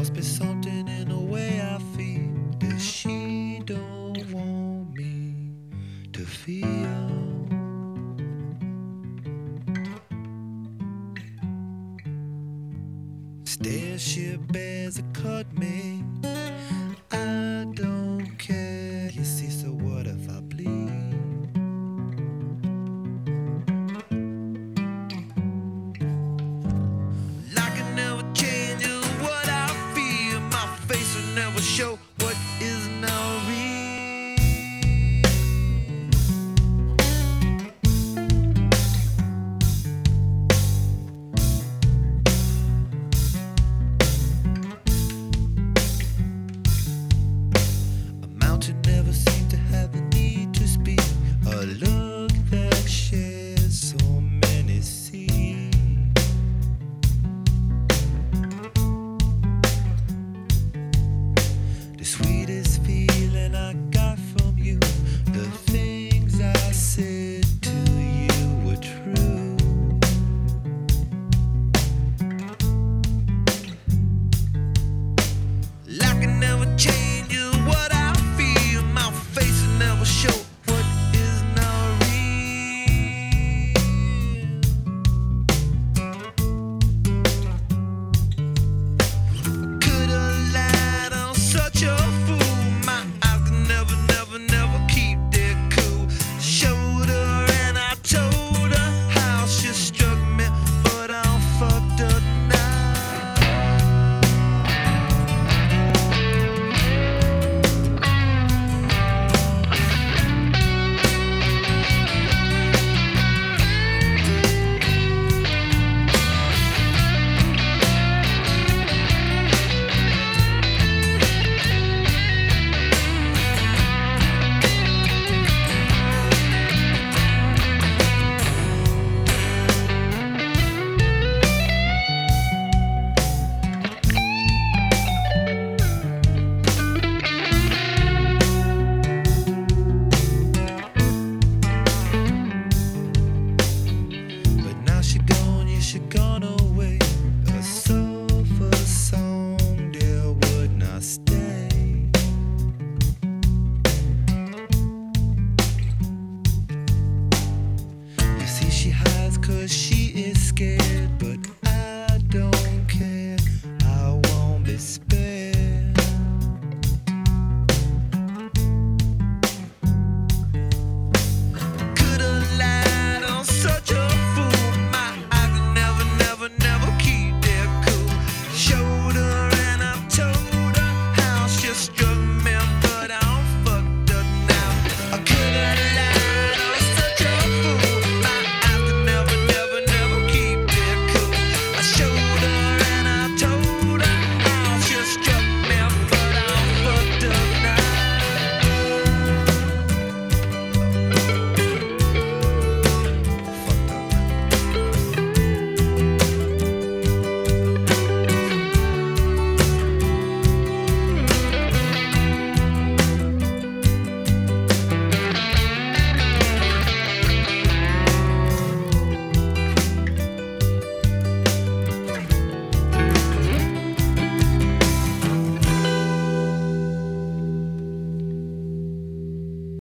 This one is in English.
must be something in the way I feel that she don't want me to feel. Starship as it cut me, I don't care. You see, so what if I bleed? Like it never changes what I feel. My face will never show what is now real. A mountain never seemed to have the need to speak. A look that shares so many seas. The sweetest feeling I got from you